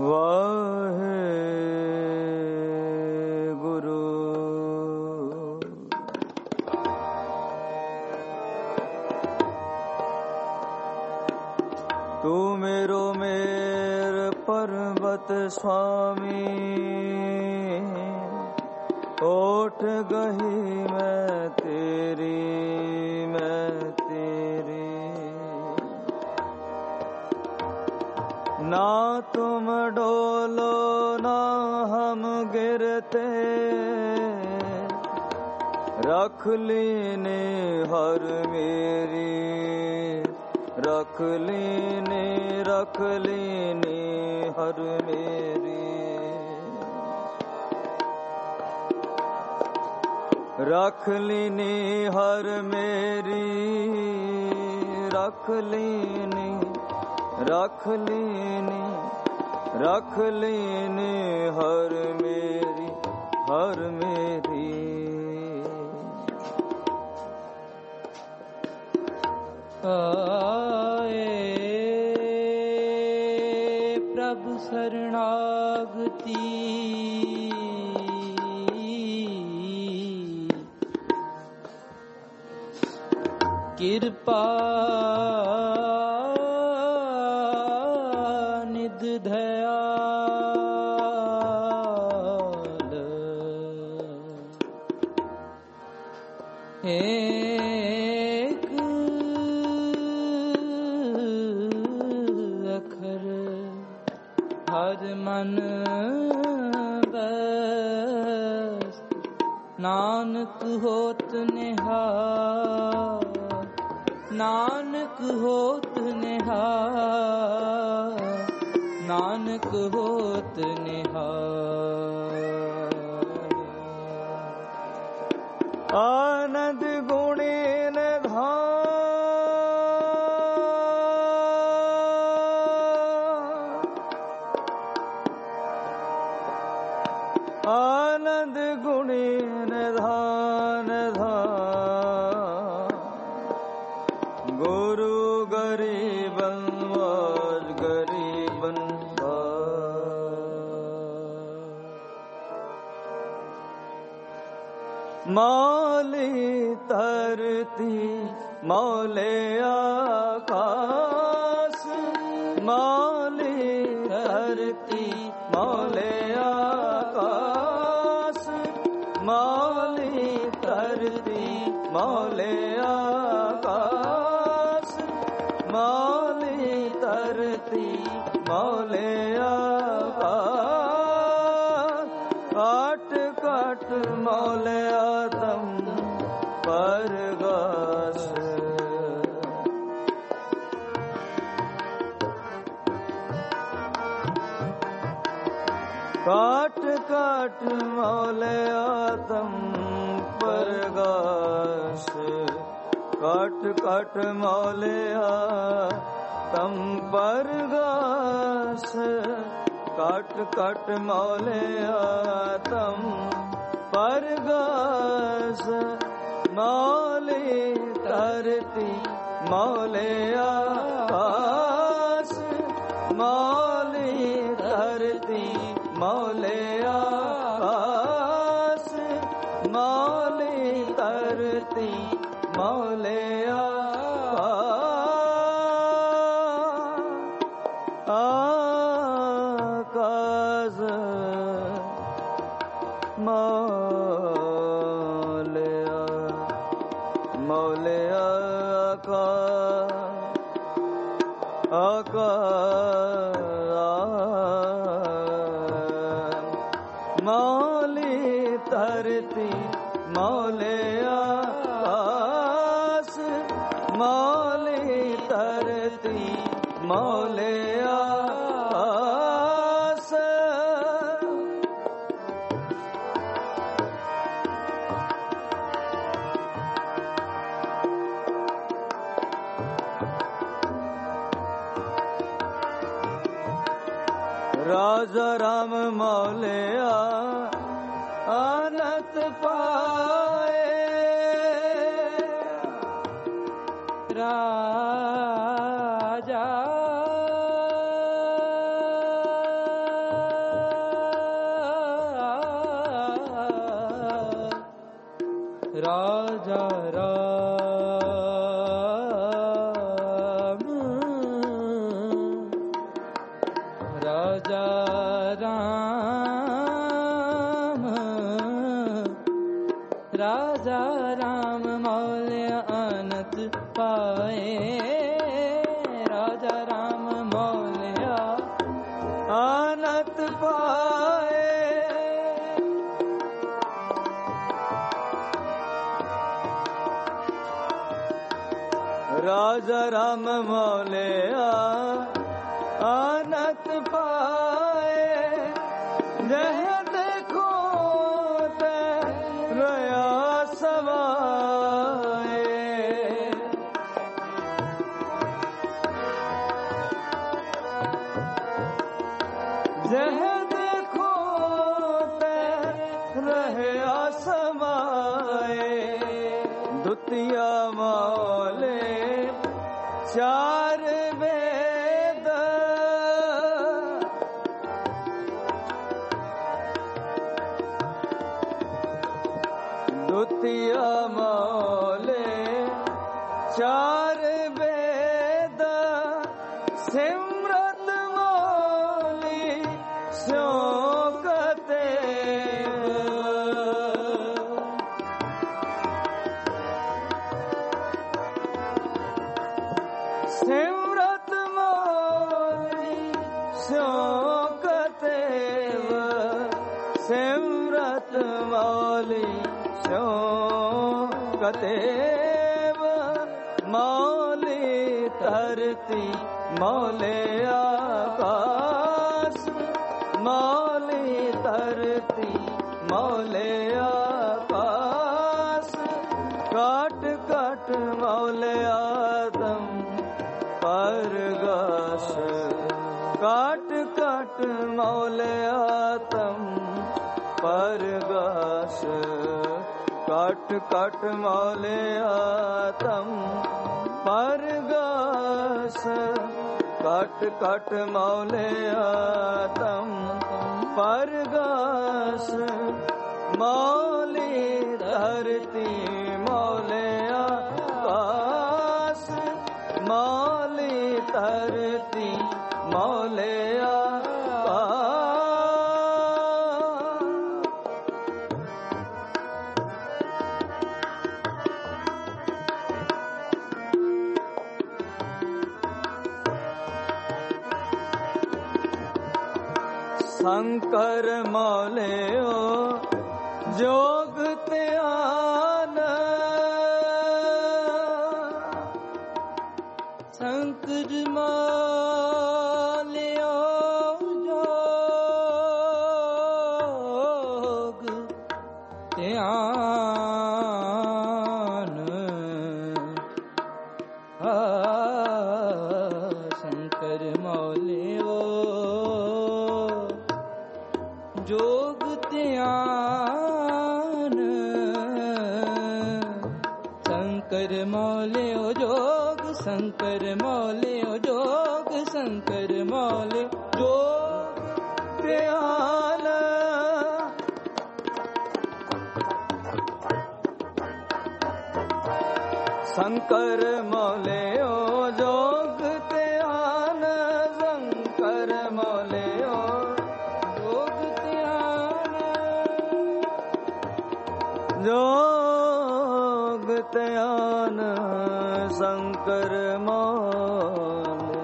वाहे गुरु। तू मेरो मेर पर्वत स्वामी, ओठ गही मैं तेरी ना तुम डोलो ना हम गिरते, रख लीने हर मेरी, रख लीने हर मेरी, रख लीनी हर मेरी, रख लीनी हर मेरी, हर मेरी। आए प्रभु शरणागति, कृपा निध दयाल, एक अखर हर मन बस, नानक होत निहाल, नानक होत निहाल, नानक होत निहाल। आनंद गुणी निधान, आनंद गुणी निधान धान, गुरु गरीबन वाज गरीबन मौली धरती मौले आकाश, मौली धरती मौले आकाश, मौली धरती मौले आकाश, मौली धरती मौले आकाश, काट काट मौले आदम परगास, काट काट मौले आदम परगास, काट काट मौले आदम परगास, काट काट मौले आदम परगास, मौले धरती मौले आकाश, मौले धरती मौले आकाश, मौले धरती मौले आकाश, मौले मौले आकाश, मौले धरती मौले आकाश, मौले धरती मौले आकाश। राजा राम मौले आनत पाए, राजा राजा राम राजा राम राजा राम मौले अनंत पाए राजा राम मौले अनंत पाए राजा राम मौले अनंत पाए जह देखो ते रया समाए जह देखो ते रया समाए दुतिया मौले चार वेद दुतिया मौले चार वेद सिमरत मौली स्योकते सिमरत मौली स्योकतेव सिमरत मौली स्योकतेव मौली धरती मौले आकाश मौली धरती मौले आकाश काट काट मौले आदम परगास काट काट मौले आतम परगास काट काट मौले आतम परगास काट काट मौले आतम परगास मौली धरती मौले आकाश मौली धरती मौले आकाश शंकर मौले ओ जोग त्यान शंकर मौले ओ जोग त्यान शंकर मौले ओ जोग त्यान शंकर मौले ओ जोग शंकर मौले ओ जोग शंकर मौले जोग त्यान शंकर मौले ओ जोग त्यान शंकर मौले ओ जोग त्यान शंकर मौले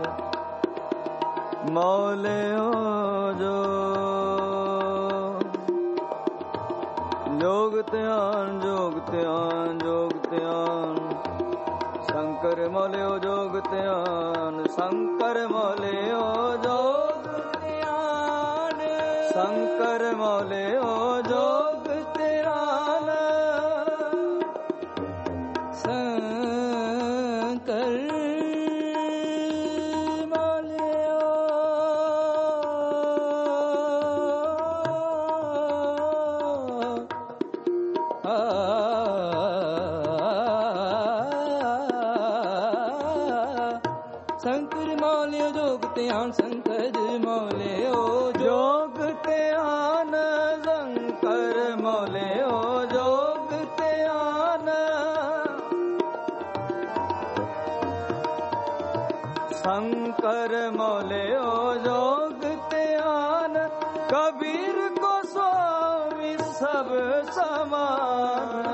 मौले ओ जोग त्यान जोग त्यान जोग त्यान शंकर मौले ओ जोग त्यान शंकर मौले ओ जोग त्यान शंकर मौले ओ जोग त्यान शंकर मौले शंकर मौले जोग त्यान शंकर मौले ओ जोग त्यान शंकर मौले ओ जोग त्यान शंकर मोलियो जोग त्यान कबीर को स्वामी सब समान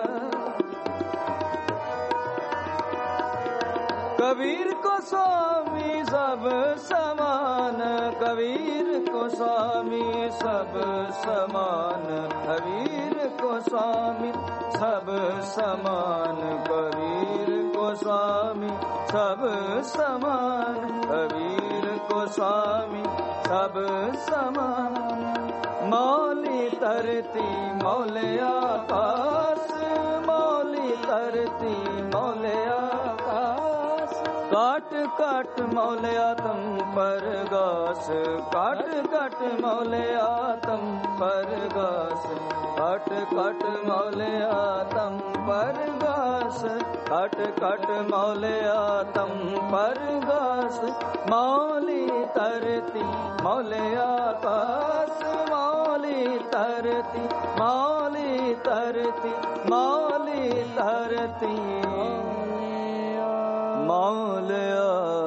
कबीर को स्वामी सब समान कबीर को स्वामी सब समान कबीर को स्वामी सब समान कबीर को स्वामी सब समान कबीर को स्वामी सब समान मौली तरती मौले आकाश मौली तरती मौले आकाश काट काट मौलिया तुम परगास काट काट मौलिया तुम परगास काट काट मौलिया तुम परगास काट काट मौलिया तुम परगास मौली तरती मौलिया आकाश मौली तरती मौली तरती मौली तरती मौलिया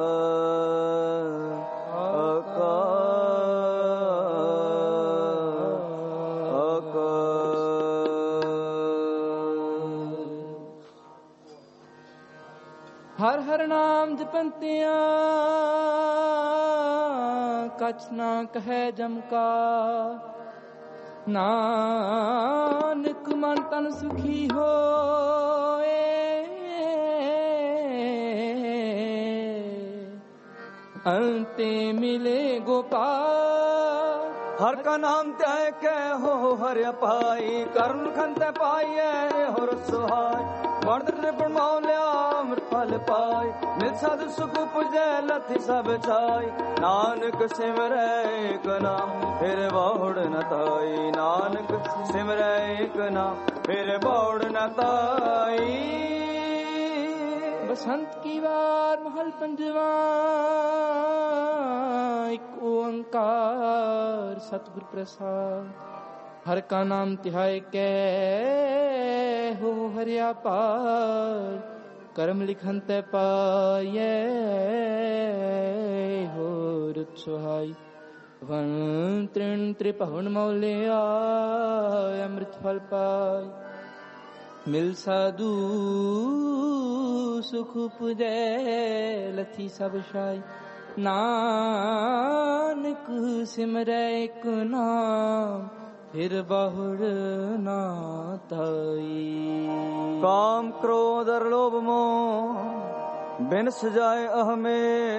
हर हर नाम जपंतिया कछ ना कहे जमका नानक मन तन सुखी होए अंते मिले गोपाल हर का नाम त्याय के हो हर पाई करुण खंत पाइए हो सुहाय वर्द त्रिपुण मौल्या अमृत फल पाई मिल साधु सुख पुजै लथि सब छाई नानक सिमरै एक नाम फिर बहुड़ न ताई नानक सिमरै एक नाम फिर बहुड़ न ताई बसंत की वार महल पंजवा एक ओंकार सतगुर प्रसाद हर का नाम तिहाय कै हो हरिया पार कर्म लिखन ते पाये हो रुत सुहाई वन तृण त्रिपहुन मौलिया अमृत फल पाय मिल साधु सुख पुजै लथी सब शाय नानक सिमरै एक नाम फिर बहुड़ ना ताई काम क्रोध और लोभ मोह बिन सजाए अहमे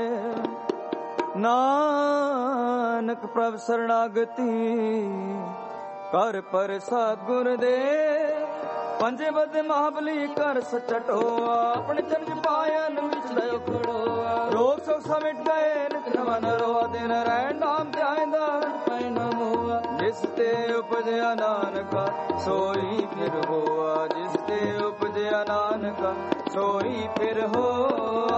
नानक प्रभ शरणागति कर पर सद्गुरुदेव पंजे बद महाबली कर सचटोआ अपने चरण पायन विच लयो खड़ोआ रोग सब समिट गए नित नमन रोआ दिन रैन नाम ध्यायदा पाय नम हुआ जिस ते उपजया नानका सोई फिर होआ जिस ते उपजया नानका सोई फिर होआ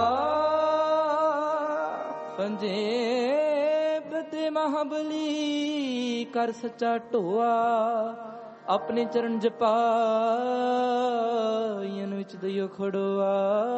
पंजे बद महाबली कर सचा ढोआ अपने चरण जपायन विच दइयो खड़ोआ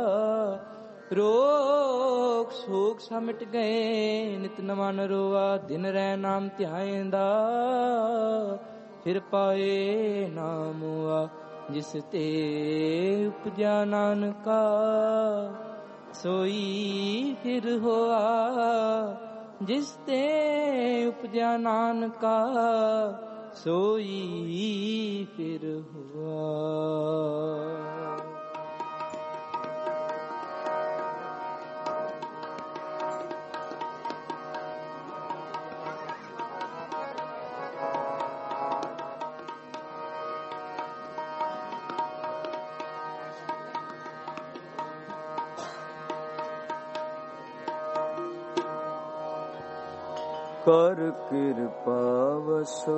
रोग शोक सा मिट गए नित नवा नरोआ दिन रह नाम ध्यायंदा फिर पाए नाम हुआ जिस ते उपजा नानका सोई फिर होआ जिस ते उपजा नानका सोई फिर हुआ कर कृपा वसो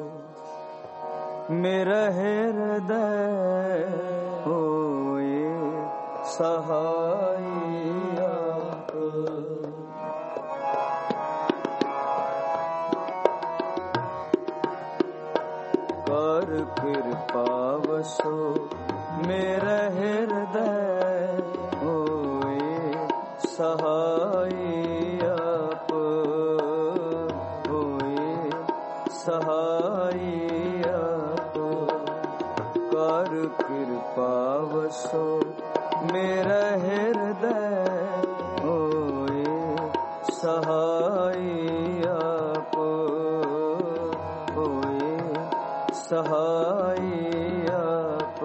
मेरा हृदय होए सहाय कर कृपा वसो मेरा हृदय होए सहाय आप होए सहाय आप कर कृपा वसो मेरा हृदय होए सहाय आप होए सहाय आप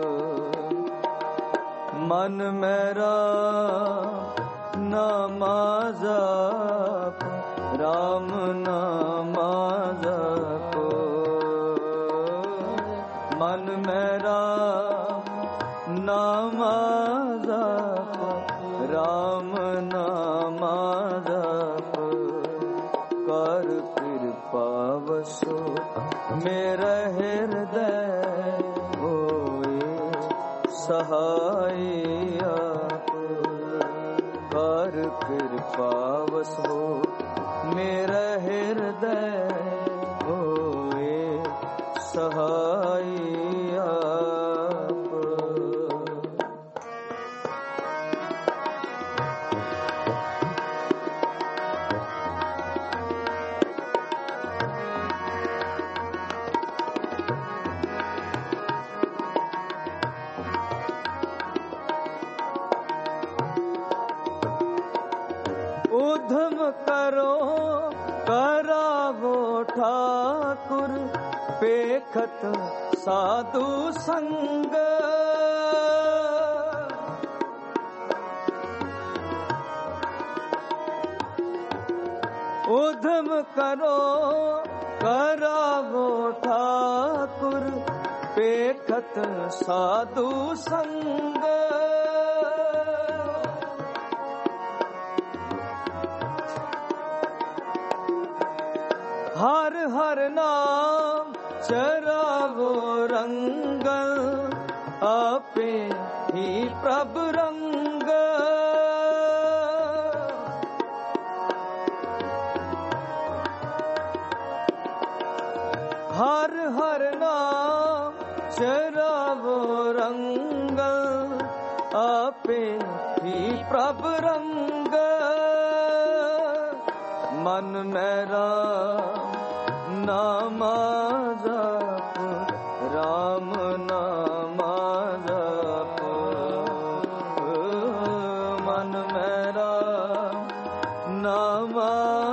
मन मेरा नामा जाप राम नामा जाप मन मेरा नामा जाप राम नामा जाप कर कृपा वसो मेरा हृदय होए सहाय आप कर कृपा वसो मेरा हृदय होए सहाय आप उधम करो करावो ठाकुर पेखत साधु संग उधम करो करावो ठाकुर पेखत साधु संग हर हर नाम चरावो रंगल आपे ही प्रभु रंग हर हर नाम चरावो रंगल आपे ही प्रभु रंग मन मेरा नामा जाप राम नामा जाप मन मेरा नामा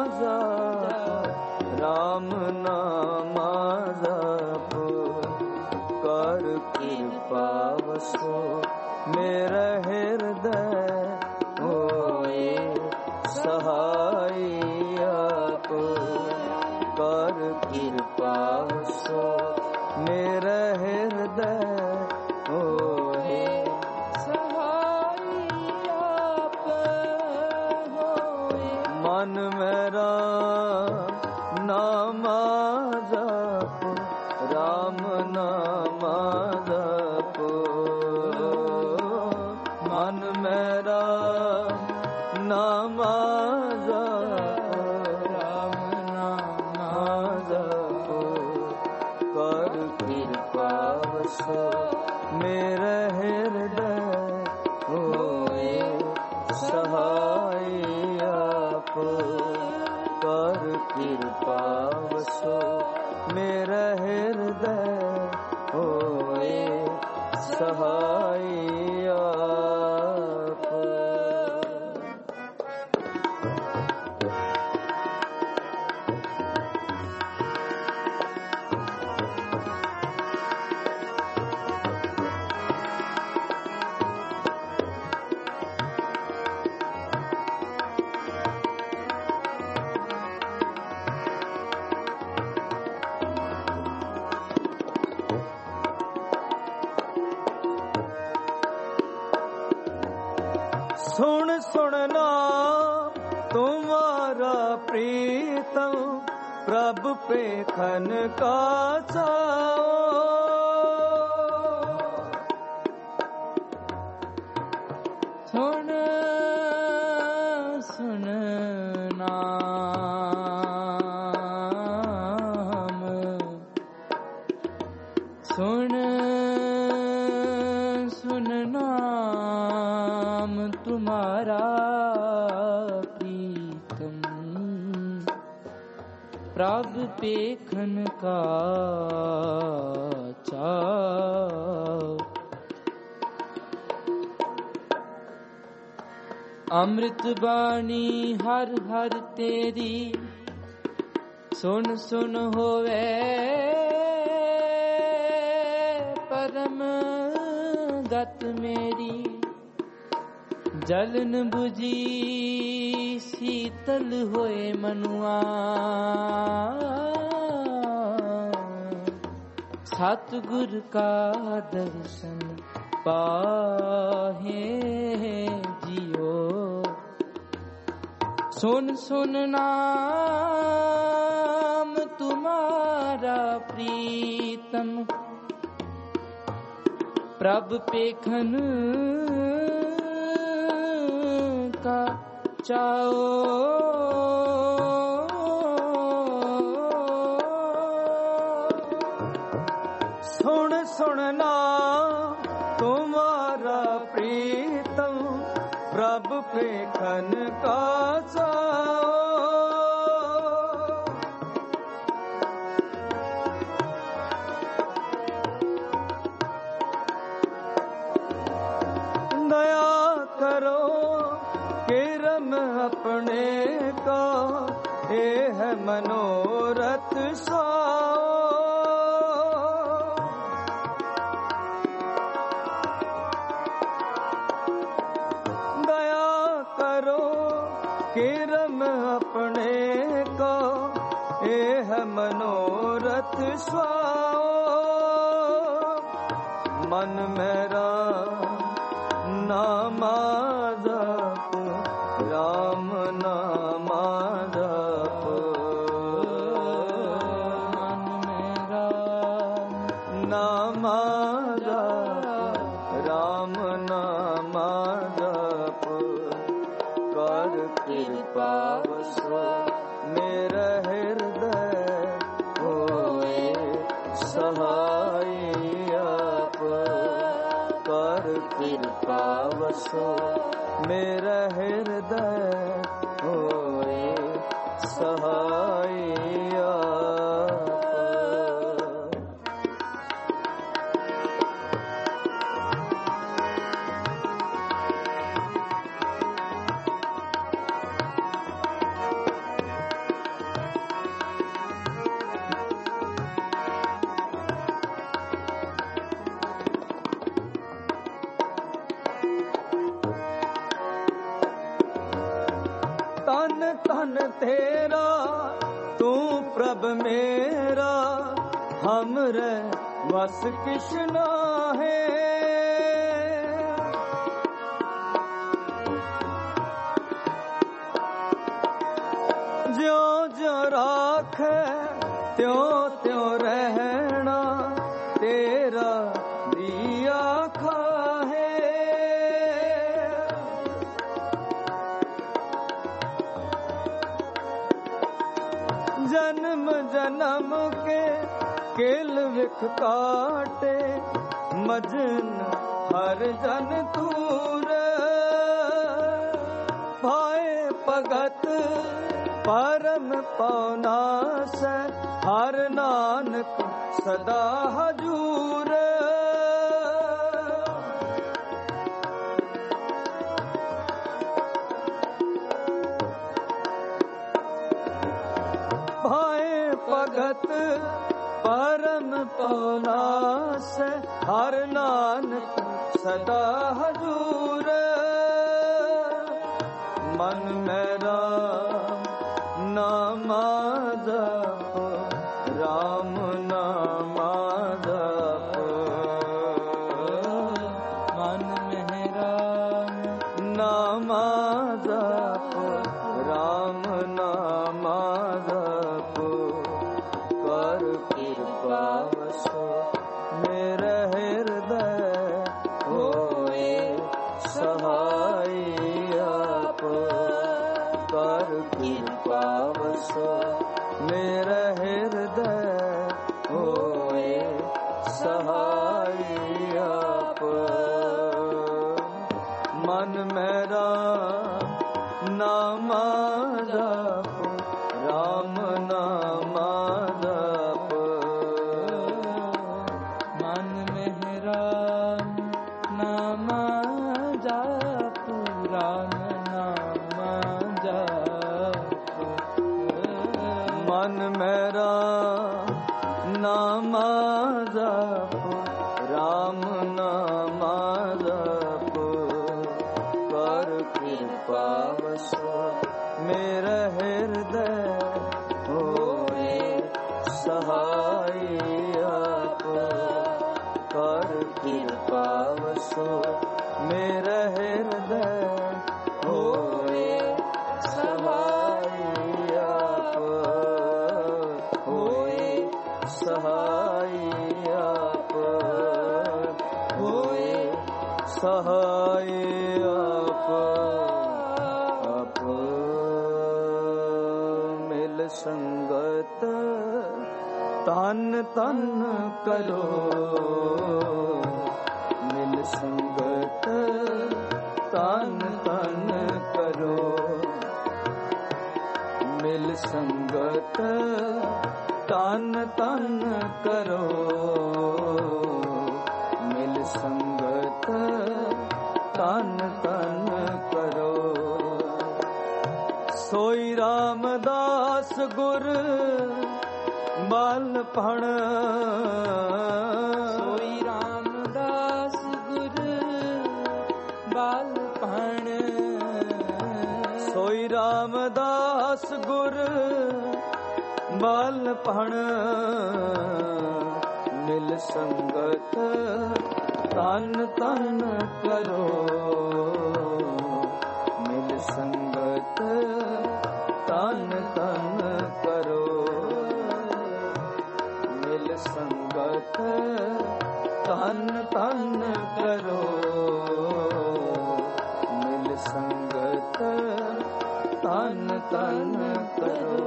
जाप राम नामा जाप कर कृपा वसो मेरा हृदय होए सहाय आप कर कृपा वसो मेरा हृदय होए सहाय आप होए मन मेरा नामा जाप राम नामा जाप मन मेरा नामा मेरा हृदय होए सहाय आप कर कृपा वसो मेरा हृदय होए सहाय आप सुन सुनना तुम्हारा प्रीतम प्रभु पे खन का चाओ सुन सुनना सुन सुन नाम तुम्हारा प्रीतम, प्रभ पेखन का चाव। अमृत बाणी हर हर तेरी, सुन सुन होवे परम गत मेरी। जलन बुझी शीतल होए मनुआ, सतगुर का दर्शन पाहे जियो। सुन सुन नाम तुम्हारा प्रीतम, प्रभ पेखन का चाओ। सुन सुनना तुम्हारा प्रीतम, प्रभ पेखन का चाओ। दया करो किरम अपने का, ये है मनोरथ साओ। दया करो किरम अपने का, ये है मनोरथ स्वाओ। मन मेरा नाम जप, राम नाम जप। मन मेरा नाम जप, राम नाम जप। कर कृपा बसो मेरा हृदय, होए सहाय आप। कर कृपा बसो मेरा हृदय, होए सहाय आप। तन तन तेरा तू प्रभ मेरा, हमरे वस किश नाहे। ज्यों ज्यों राखे त्यों त्यों रहना, तेरा दिया खाहे। जन्म जन्म के केल विख काटे, मजन हर जन तूर। भाए भगत परम पौना से, हर नानक सदा हजूर। भाए भगत परम पौना से, हर नानक सदा हजूर। मन मेरा नाम जप, राम नाम जप। मन मेरा नाम जप, राम नाम जप। कर कृपा बसो मेरे हृदय, होए सहाय आप। कर कृपा बसो मेरे हृदय, होए सहाय आप। मन मेरा नामा जप राम नामा जप मन मेरा नामा जप राम नामा जप मन मेरा नामा जप राम नामा जप कर कृपा बसो मेरा हृदय होए सहाय आप कर कृपा बसो मेरा हृदय होए सहाय आप होए सहाय आप होए सहाय आप मिल संगत तन तन करो मिल संगत तन तन करो मिल संगत तन तन करो मिल संगत तन तन करो सोई रामदास गुर बल फण सोई रामदास गुर बल फण सोई रामदास गुर बल फण मिल संगत तन तन करो मिल संगत तन तन करो मिल संगत तन तन करो मिल संगत तन तन करो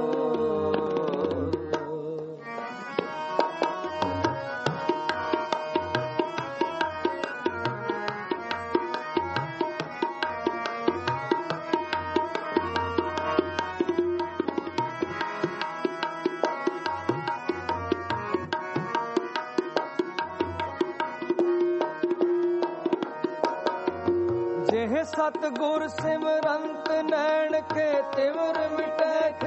सतगुर सिमरंत नैन के तिवर मिटैक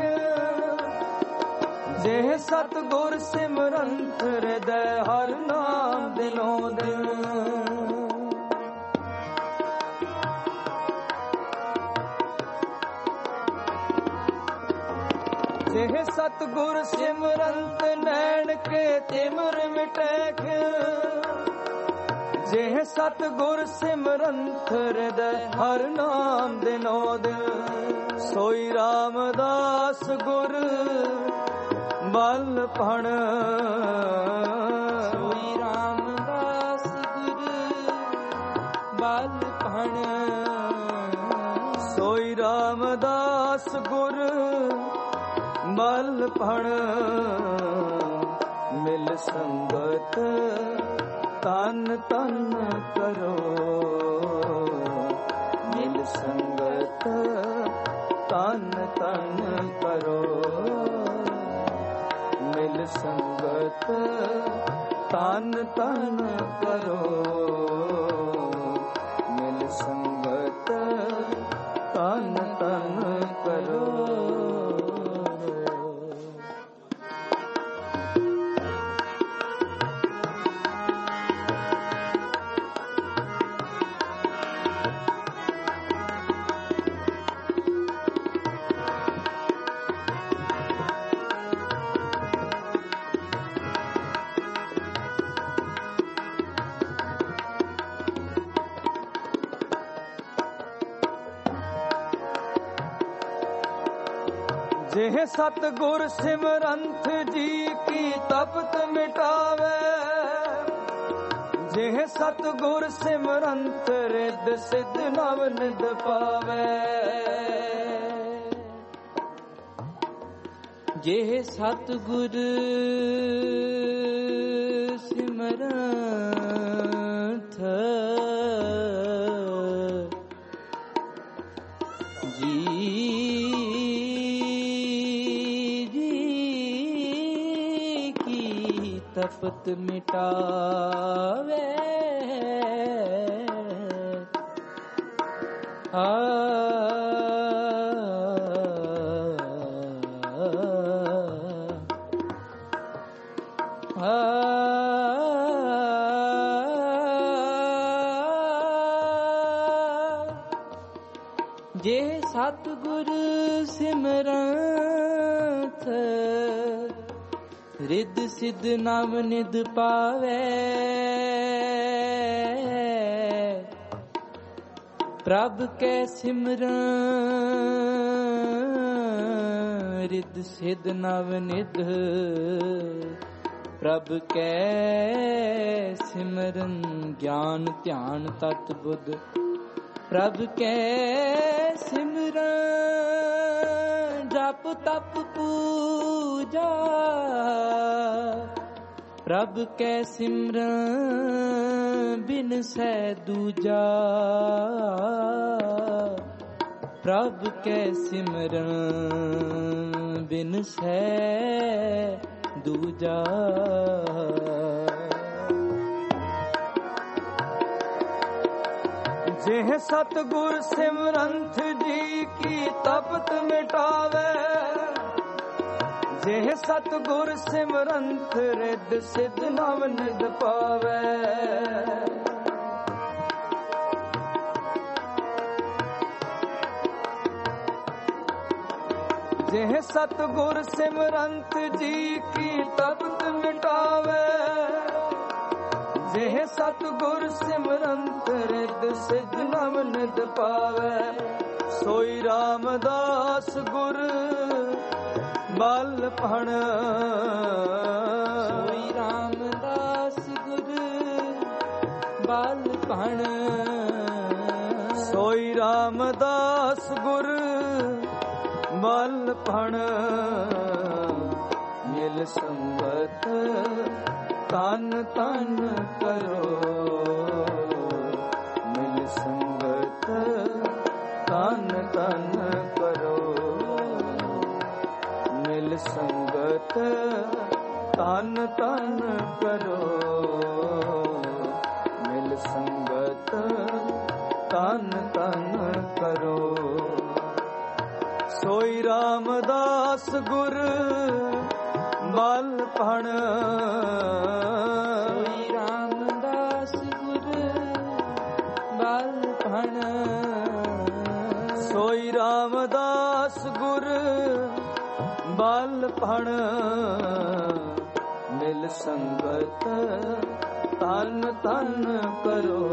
जेह सतगुर सिमरंत हृदय हर नाम दिलों दिल जेह सतगुर सिमरंत नैन के तिवर मिटैक जेह सतगुर सिमरंत हृदय हर नाम दिनो दिल सोई रामदास गुर बल फण सोई रामदास गुर बल फण सोई रामदास गुर बल फण मिल संगत तन तन करो मिल संगत तन तन करो मिल संगत तन तन करो मिल संगत तन तन करो जेह सतगुर सिमरंत जी की तपत मिटावे जेह सतगुर सिमरंत रिद सिद्ध नव निध पावे जेह सतगुर सिमरंत ਤਪਤ ਮਿਟਾਵੇ ਜੇ ਸਤਿਗੁਰ ਸਿਮਰੰਤ ਰਿੱਧ ਸਿੱਧ ਨਵ ਨਿਧ ਪਾਵੇ ਪ੍ਰਭ ਕੈ ਸਿਮਰਨ ਰਿੱਧ ਸਿੱਧ ਨਵ ਨਿਧ ਪ੍ਰਭ ਕੈ ਸਿਮਰਨ ਗਿਆਨ ਧਿਆਨ ਤਤ ਬੁੱਧ ਪ੍ਰਭ ਕੈ ਸਿਮਰਨ ਜਪ ਤਪ ਪੂਜਾ ਪ੍ਰਭ ਕੈ ਸਿਮਰਨ ਬਿਨ ਸੈ ਦੂਜਾ ਪ੍ਰਭ ਕੈ ਸਿਮਰਨ ਬਿਨ ਸੈ ਦੂਜਾ ਜਿਹ ਸਤਿਗੁਰ ਸਿਮਰੰਥ ਜੀ ਕੀ ਤਪਤ ਮਿਟਾਵੇ ਜਿਹ ਸਤਿਗੁਰ ਸਿਮਰੰਥ ਰਿੱਧ ਸਿੱਧ ਨਵ ਨਿਧ ਪਾਵੇ ਜਿਹ ਸਤਿਗੁਰ ਸਿਮਰੰਥ ਜੀ ਕੀ ਤਪਤ ਮਿਟਾਵੇ ਜਿਹ ਸਤਿਗੁਰ ਸਿਮਰੰਤ ਰਿੱਧ ਸਿੱਧ ਨਵ ਨਿਧ ਪਾਵੇ ਸੋਈ ਰਾਮਦਾਸ ਗੁਰ ਬਲ ਭਣ ਸੋਈ ਰਾਮਦਾਸ ਗੁਰ ਬਲ ਭਣ ਸੋਈ ਰਾਮਦਾਸ ਗੁਰ ਬਲ ਭਣ ਮਿਲ ਸੰਗਤ ਤਨ ਤਨ ਕਰੋ ਮਿਲ ਸੰਗਤ ਤਨ ਤਨ ਕਰੋ ਮਿਲ ਸੰਗਤ ਤਨ ਤਨ ਕਰੋ ਮਿਲ ਸੰਗਤ ਤਨ ਤਨ ਕਰੋ ਸੋਈ ਰਾਮਦਾਸ ਗੁਰ ਬਲ ਭਣ ਸੋਈ ਰਾਮਦਾਸ ਗੁਰ ਬਲ ਭਣ ਸੋਈ ਰਾਮਦਾਸ ਗੁਰ ਬਲ ਭਣ ਮਿਲ ਸੰਗਤ ਤਨ ਤਨ ਕਰੋ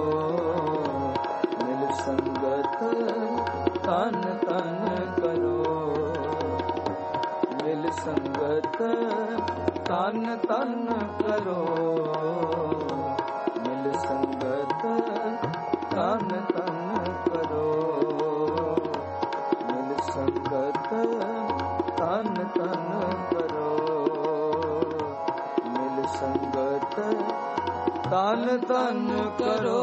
ਮਿਲ ਸੰਗਤ ਤਨ ਤਨ ਕਰੋ ਮਿਲ ਸੰਗਤ ਤਨ ਤਨ ਕਰੋ ਮਿਲ ਸੰਗਤ ਤਨ ਤਨ ਕਰੋ ਮਿਲ ਸੰਗਤ ਤਨ ਤਨ ਕਰੋ ਮਿਲ ਸੰਗਤ ਤਨ ਤਨ ਕਰੋ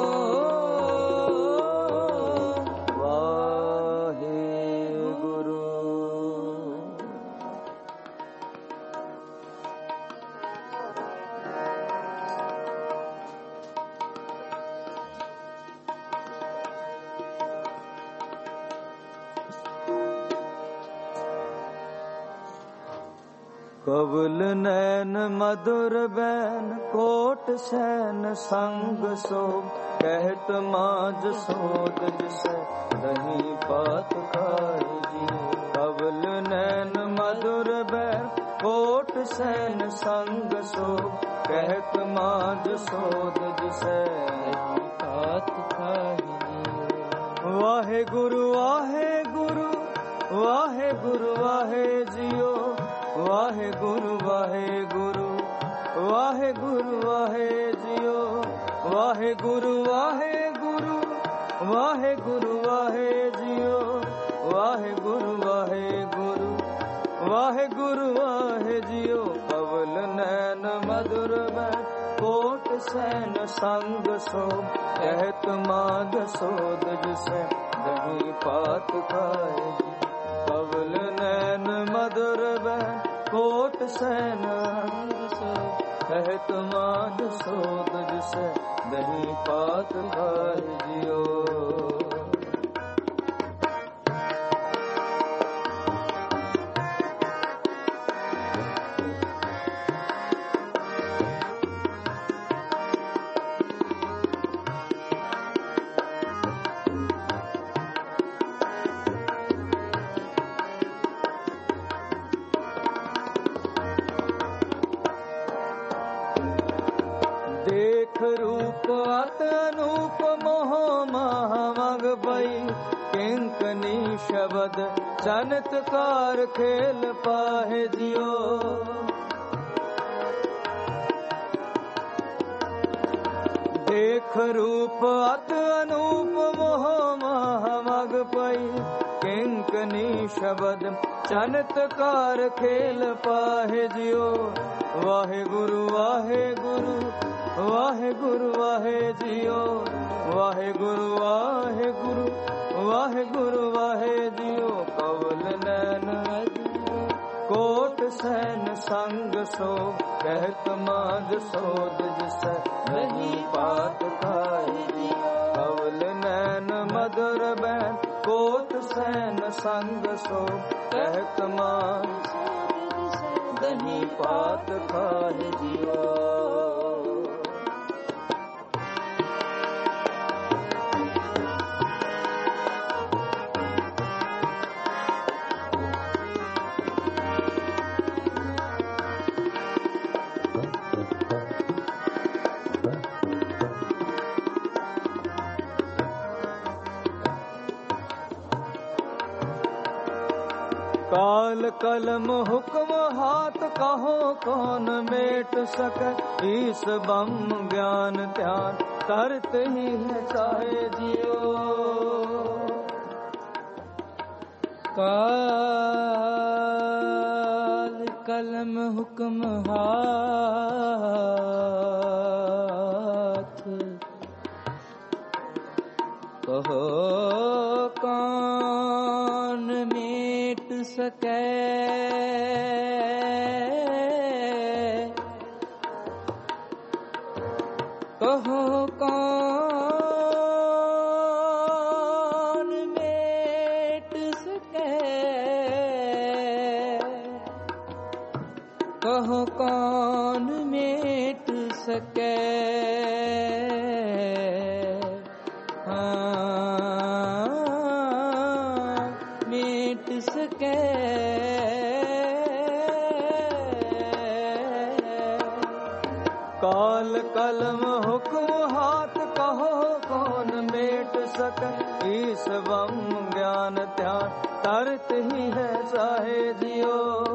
ਕਵਲ ਨੈਣ ਮਧੁਰ ਬੈਨ ਕੋਟ ਸੈਨ ਸੰਗ ਸੋ ਕਹਿਤ ਮਾਜ ਸੋਦ ਜਿਸੈ ਦਹੀਂ ਪਾਤ ਖਾਈ ਜੀ ਕਵਲ ਨੈਣ ਮਧੁਰ ਬੈਨ ਕੋਟ ਸੈਨ ਸੰਗ ਸੋ ਕਹਿਤ ਮਾਜ ਸੋਦ ਜਿਸੈ ਦਹੀਂ ਪਾਤ ਖਾਈ ਜੀ ਵਾਹਿਗੁਰੂ ਵਾਹਿਗੁਰੂ ਵਾਹਿਗੁਰੂ ਵਾਹਿ ਜੀਓ ਵਾਹਿਗੁਰੂ ਵਾਹਿਗੁਰੂ ਵਾਹਿਗੁਰੂ ਵਾਹਿ ਜੀਓ ਵਾਹਿਗੁਰੂ ਵਾਹਿਗੁਰੂ ਵਾਹਿਗੁਰੂ ਵਾਹਿ ਜੀਓ ਵਾਹਿਗੁਰੂ ਵਾਹਿਗੁਰੂ ਵਾਹਿਗੁਰੂ ਵਾਹਿ ਜੀਓ ਕਵਲ ਨੈਣ ਮਧੁਰ ਬੈ ਕੋਟ ਸੈਨ ਸੰਗ ਸੋ ਕਹਿਤ ਮਾਗ ਸੋਦ ਜਿਸੈ ਦਹੀਂ ਪਾਤ ਖਾਏ ਕਵਲ ਨੈਣ ਮਧੁਰ ਬੈ ਕੋਟ ਸੈਨ कहत माज सोद जिसे दही पात खाए जियो। देख रूप अत अनूप मोह मग भई किंकनी शब्द चमत्कार खेल पाहे जियो। देख रूप अत अनूप मोह मग भई किंकनी शब्द चमत्कार खेल पाहे जियो। वाहे गुरु वाहे गुरु वाहे गुरु वाहे जियो। वाहे गुरु वाहे गुरु वाहे गुरु वाहे जियो। कवल नैन कोट सैन संग सो कहत माज सोद जिसे नहीं पात खाए जियो। कवल नैन मधुर बैन कोट सैन संग सो कहत माज दही पात खाए जियो। काल कलम हुक्म हाथ कहो कौन मेट सके। ईस बम ज्ञान ध्यान करत ही है चाहे जियो। काल कलम हुक्म हाथ कहो कौन मेट सके। कहो कौन मेट सके। कहो कौन मेट सके। मेट सके। काल कलम हुक्म हाथ कहो कौन मेट सके। ईस बम ज्ञान ध्यान तरत ही है चाहे जियो।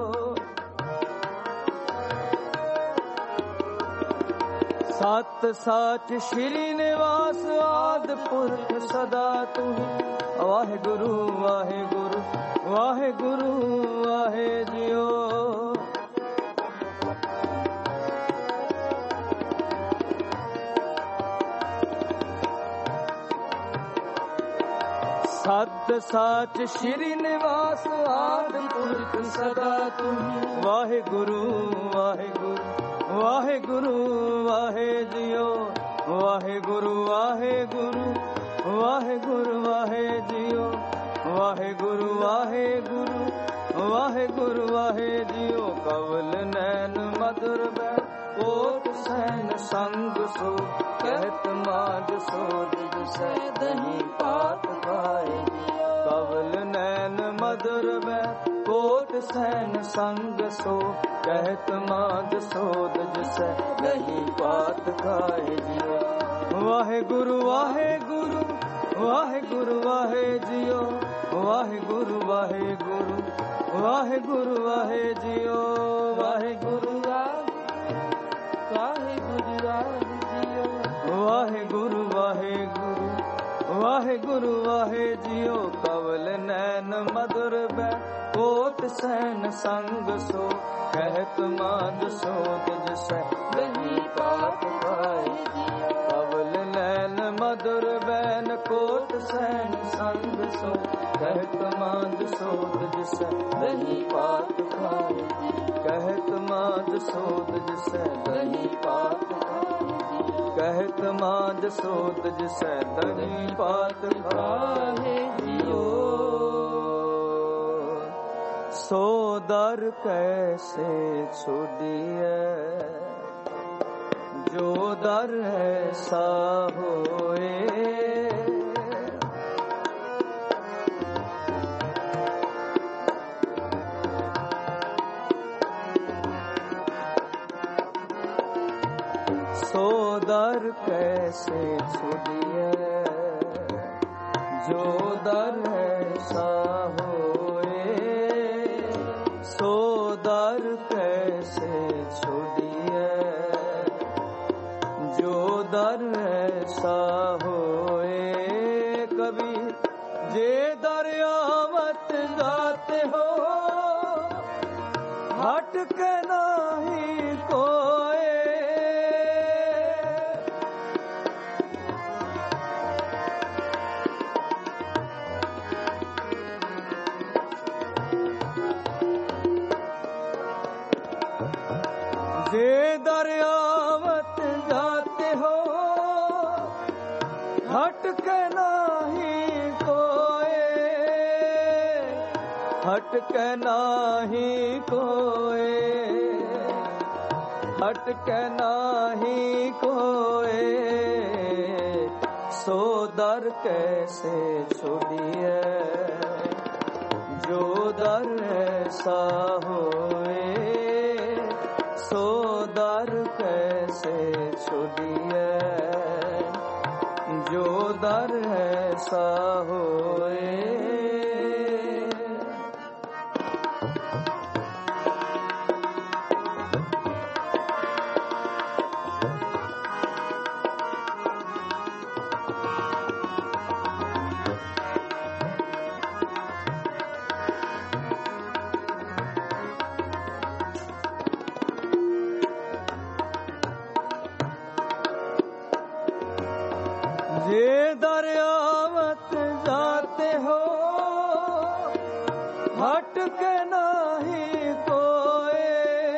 सत साच श्री निवास आद पुरख सदा तुही। वाहे गुरु वाहे गुरु वाहे गुरु वाहे जियो। सत साच श्री निवास आद पुरख सदा तुही। वाहे गुरु वाहे गुरु वाहे गुरु वाहे जियो। वाहे गुरु वाहे गुरु वाहे गुरु वाहे जियो। वाहे गुरु वाहे गुरु वाहे गुरु वाहे जियो। कवल नैन मधुर बैन कोट सैन संग सो कहत माज सोद जिसे दही पात खाए जियो। कवल नैन मधुर बैन कोट सैन संग सो कहत माज सोद जिसे दही पात खाए जियो। वाहे गुरु वाहे गुरु वाहे गुरु वाहे जियो। वाहे गुरु वाहे गुरु वाहे गुरु वाहे जियो। वाहे गुरु वाहे गुरु वाहे जियो। वाहे गुरु वाहे गुरु वाहे गुरु वाहे जियो। कवल नैन मधुर बैन कोट सैन संग सो कहत माज सोद जिसे दही पात खाए जियो। कवल नैन मधुर बैन कोट सैन संग सो कहत मांद सोद जिसै दही पात खाए कहत मांद सोद जिसै दही पात कहत मांद सोद जिसै दही पात खाए जियो सो दर कैसे छोड़िए जो दर ऐसा होए सो दर कैसे छोड़िए जो दर ऐसा होए सो दर कैसे छोड़िए जो दर ऐसा होए कभी जे दरियावत जाते हो हट के नहीं कोई जे दरियावत जाते हो हट के नहीं कोई हट के नहीं कोई हट के नहीं कोई सो दर कैसे छोड़िए जो दर ऐसा होए सो दर कैसे छोड़िए जो दर ऐसा होए जे दरियावत जाते हो हट के नहीं कोई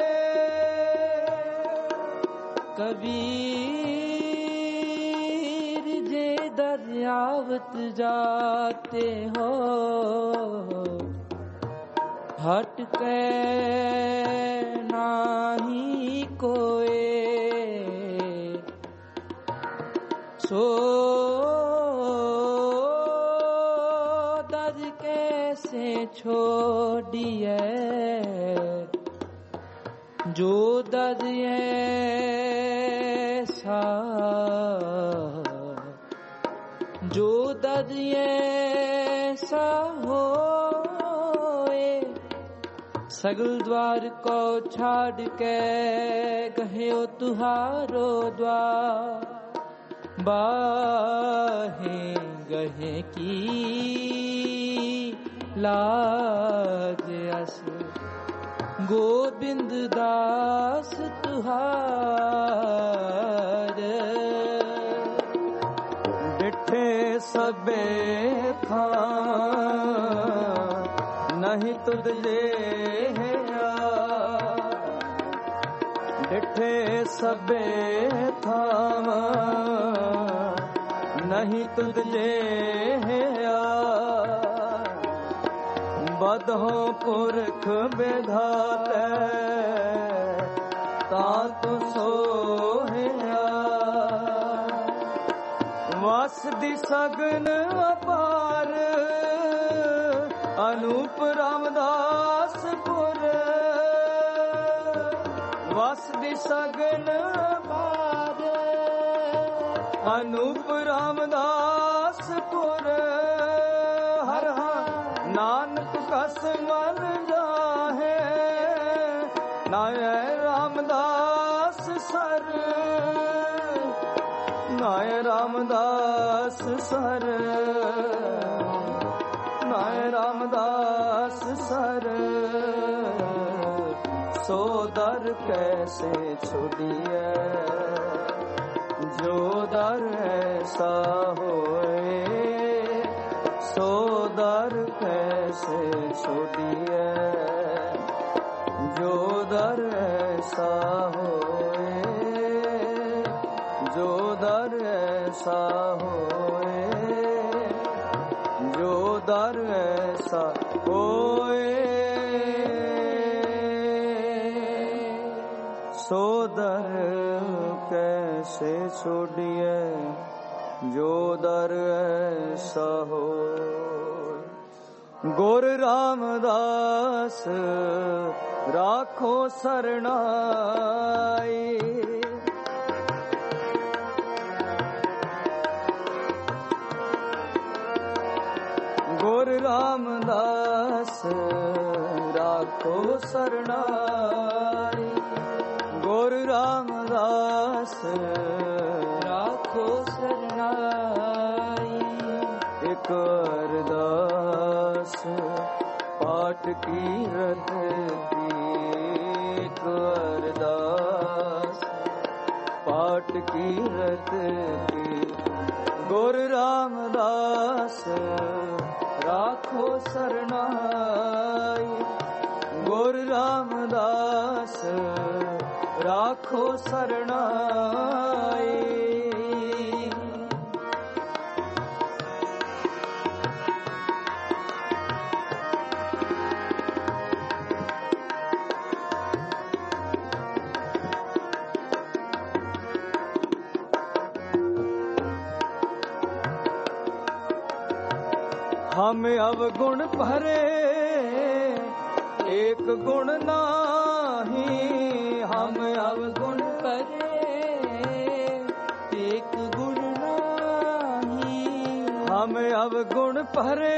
कबीर जे दरियावत जाते हो हट के नाही कोई सो दर कैसे छोड़िए जो दर ऐसा जो दर ऐसा होए सगल द्वार को छाड़ के कहे तुहारो द्वार बाहें गहे की लाज अस गोविंद दास तुहार डिठे सबे था नहीं तुझे डिठे सबे था नहीं तुझे बदहो पुरख विधाते तातु सोहया वस दी सगन अपार अनूप रामदास पुर वस दी सगन अपार अनूप रामदास पुर हर नानक कस मन जाहे नाय रामदास सर नाय रामदास सर नाय रामदास सर सो दर कैसे छोड़िए जो दर ऐसा होए सो दर कैसे छोड़िए जो दर ऐसा होए, जो दर ऐसा होए, जो दर ऐसा होए, सो दर कैसे छोड़िए जो दर ऐसा हो। गुर रामदास राखो सरनाई, गुर रामदास राखो सरनाई, गुर रामदास राखो सरनाई। एक अरदास पाठ कीरत की, एक अरदास पाठ कीरत की, गुर रामदास राखो सरनाई, गुर रामदास राखो सरनाई। हम अवगुण भरे एक गुण नाही, हम अवगुण भरे एक गुण नाही, हम अवगुण भरे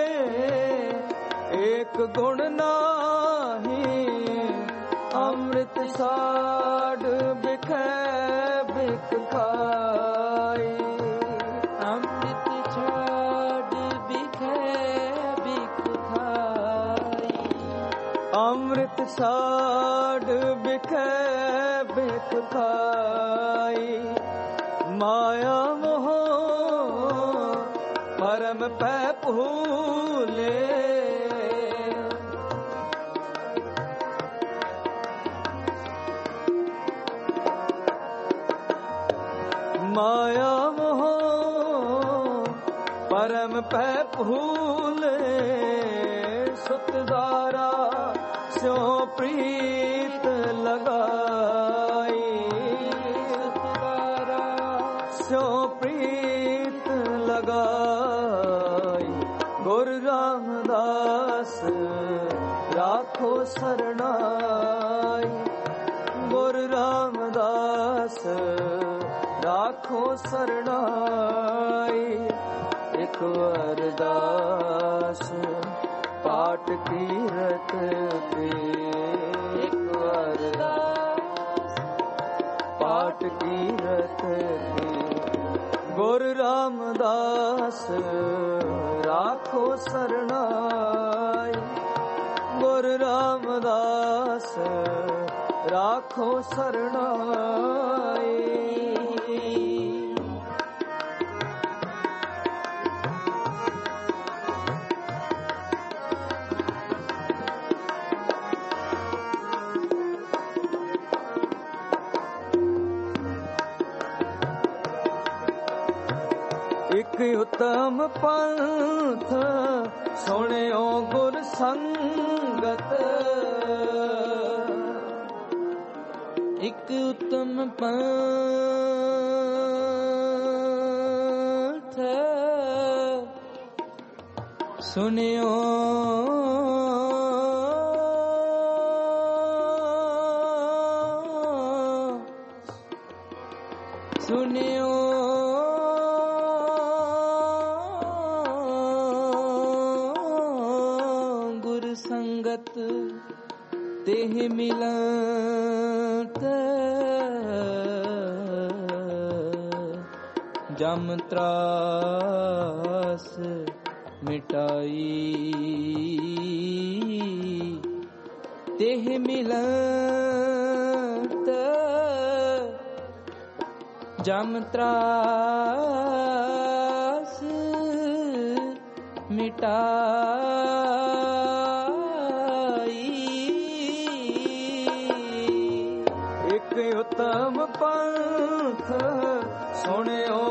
एक गुण नाही। अमृत साड बिखै बिख खाई, अमृत छाड़ बिखै बिख खाई, अमृत साड बिखै बिख खाई। माया मोह परम पै भूले, माया मोह परम पै भूले। सुतदारा स्यो प्रीत लगाई, सुतदारा स्यो प्रीत लगाई। गुर रामदास राखो सरनाई, गुर रामदास राखो सरनाई। एक अरदास पाठ कीरत की, एक अरदास पाठ कीरत की, गुर रामदास राखो सरनाई, गुर रामदास राखो सरनाई। एक उत्तम पंथ सुनियो गुर संगत, एक उत्तम पंथ सुनियो सुनियो गुर संगत तेह मिलत जम त्रास मिटाई, तेह मिलत जम त्रास मिटाई।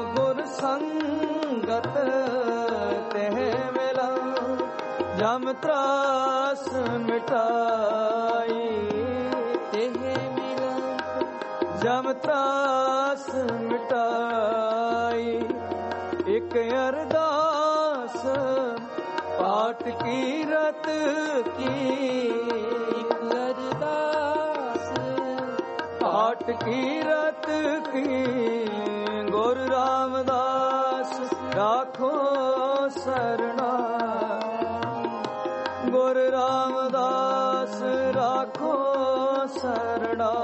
ਗੁਰ ਸੰਗਤ ਤਹਿ ਮਿਲਾ, ਜਮ ਤਰਾਸ ਮਿਟਾਈ ਤਹਿ ਮਿਲਾ, ਜਮ ਤਰਾਸ ਮਿਟਾਈ। ਇਕ ਅਰਦਾਸ ਪਾਠ ਕੀਰਤ ਕੀ, ਅਰਦਾਸ ਪਾਠ ਕੀਰਤ ਕੀ। ਗੁਰ ਰਾਮਦਾਸ ਰਾਖੋ ਸਰਣਾ, ਗੁਰ ਰਾਮਦਾਸ ਰਾਖੋ ਸਰਣਾ,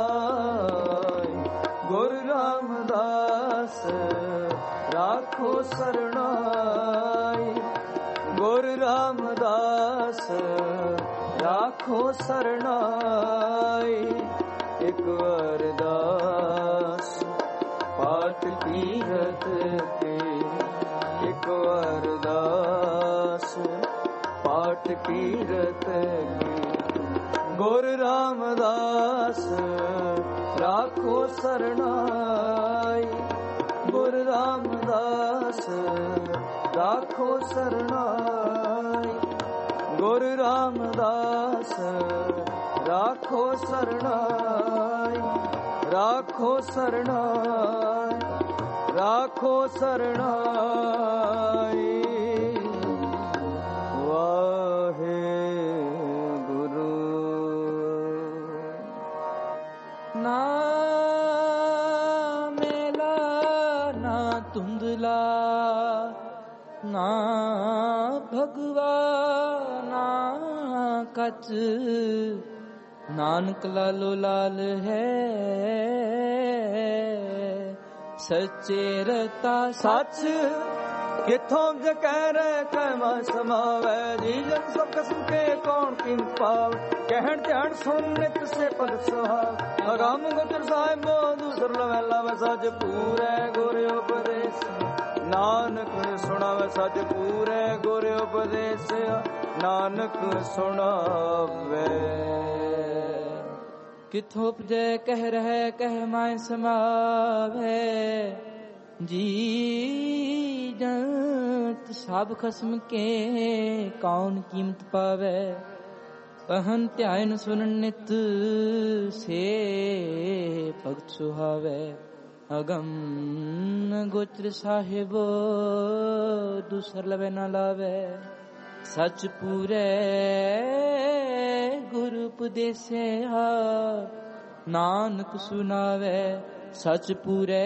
ਗੁਰ ਰਾਮਦਾਸ ਰਾਖੋ ਸਰਣਾਈ, ਗੁਰ ਰਾਮਦਾਸ ਰਾਖੋ ਸਰਣਾਈ। ਇਕ ਅਰਦਾਸ ਪਾਠ ਕੀਰਤ ਕੇ, ਇਕ ਅਰਦਾਸ ਪਾਠ ਕੀਰਤ ਕੇ। ਗੁਰ ਰਾਮਦਾਸ ਰਾਖੋ ਸਰਣਾਈ, ਗੁਰ ਰਾਮਦਾਸ ਰਾਖੋ ਸਰਣਾਈ, ਗੁਰ ਰਾਮਦਾਸ ਰਾਖੋ ਸਰਣਾਈ, ਰਾਖੋ ਸਰਣਾਈ, ਰਾਖੋ ਸਰਣਾਈ। ਵਾਹਿਗੁਰੂ। ਨਾ ਮੇਲਾ ਨਾ ਧੁੰਦਲਾ, ਨਾ ਭਗਵਾ ਨਾ ਕਚ, ਨਾਨਕ ਲਾਲੋ ਲਾਲ ਹੈ, ਸੱਚੇ ਰਤਾ ਸੱਚ ਕਿਥੋਂ ਜਕੈ ਰਹਿ ਕਹਿਮਾ ਸਮਾਵੈ। ਜੀ ਜਨ ਸਭ ਕਸਮ ਕੇ ਕੌਣ ਕਿਮ ਪਾਵ, ਕਹਿਣ ਧਿਆਨ ਸੁਣ ਨਿਤ ਸੇ ਪਦ ਸੁਹਾਵ। ਅਗਮ ਗੁਚਰ ਸਾਹਿਬੋ ਦੂਸਰ ਲਵੈ ਲਾਵੈ, ਸੱਚ ਪੂਰੈ ਗੁਰ ਉਪਦੇਸ। ਨਾਨਕ ਸੁਣਾਵੈ ਸੱਚ ਪੂਰੈ ਗੁਰ ਉਪਦੇਸ, ਨਾਨਕ ਸੁਣਾਵੈ। ਕਿਥੋਂ ਉਪਜੈ ਕਹਿ ਰਹਿ ਕਹਿ ਮਾਇ ਸਮਾਵੈ। ਜੀ ਜੰਤ ਸਭ ਖਸਮ ਕੇ ਕੌਣ ਕੀਮਤ ਪਾਵੈ। ਪਹਨ ਧਿਆਨ ਸੁਨਨ ਨਿਤ ਸੇ ਭਗਤ ਸੁਹਾਵੈ। ਅਗਮ ਗੋਚਰ ਸਾਹਿਬੋ ਦੂਸਰ ਲਵੇ ਨਾ ਲਾਵੈ। ਸਚ ਪੂਰੈ ਗੁਰੂ ਉਪਦੇਸਿਆ, ਨਾਨਕ ਸੁਨਾਵੈ। ਸਚ ਪੂਰੈ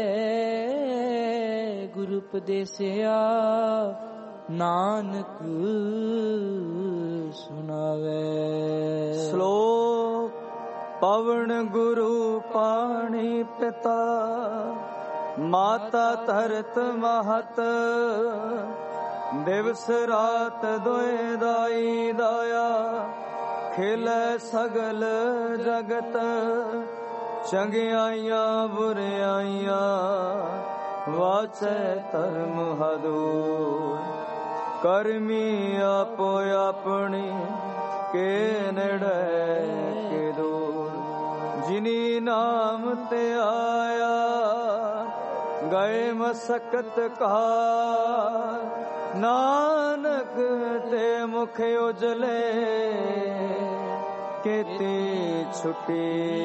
ਗੁਰੂ ਉਪਦੇਸਿਆ, ਨਾਨਕ ਸੁਨਾਵੈ। ਸ਼ਲੋਕ ਪਵਨ ਗੁਰੂ ਪਾਣੀ ਪਿਤਾ, ਮਾਤਾ ਧਰਤ ਮਹਤ। ਦਿਵਸ ਰਾਤ ਦੋਇ ਦਾਈ ਦਾਇਆ, ਖਿਲੈ ਸਗਲ ਜਗਤ। ਚੰਗਿਆਈਆਂ ਬੁਰਿਆਈਆਂ ਵਾਚੈ ਧਰਮ ਹਦੂਰ। ਕਰਮੀ ਆਪੋ ਆਪਣੀ ਕੇ ਨੇੜੇ ਕੇ ਦੂਰ। ਜਿਨੀ ਨਾਮ ਤੇ ਆਇਆ ਗਏ ਮਸਕਤ ਕਾਰ। ਨਾਨਕ ਤੇ ਮੁਖ ਉਜਲੇ ਕੀਤੀ ਛੁਟੀ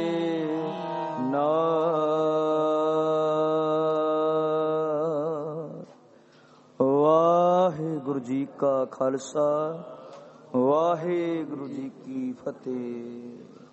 ਨਾਰ। ਵਾਹਿਗੁਰੂ ਜੀ ਕਾ ਖਾਲਸਾ, ਵਾਹਿਗੁਰੂ ਜੀ ਕੀ ਫਤਿਹ।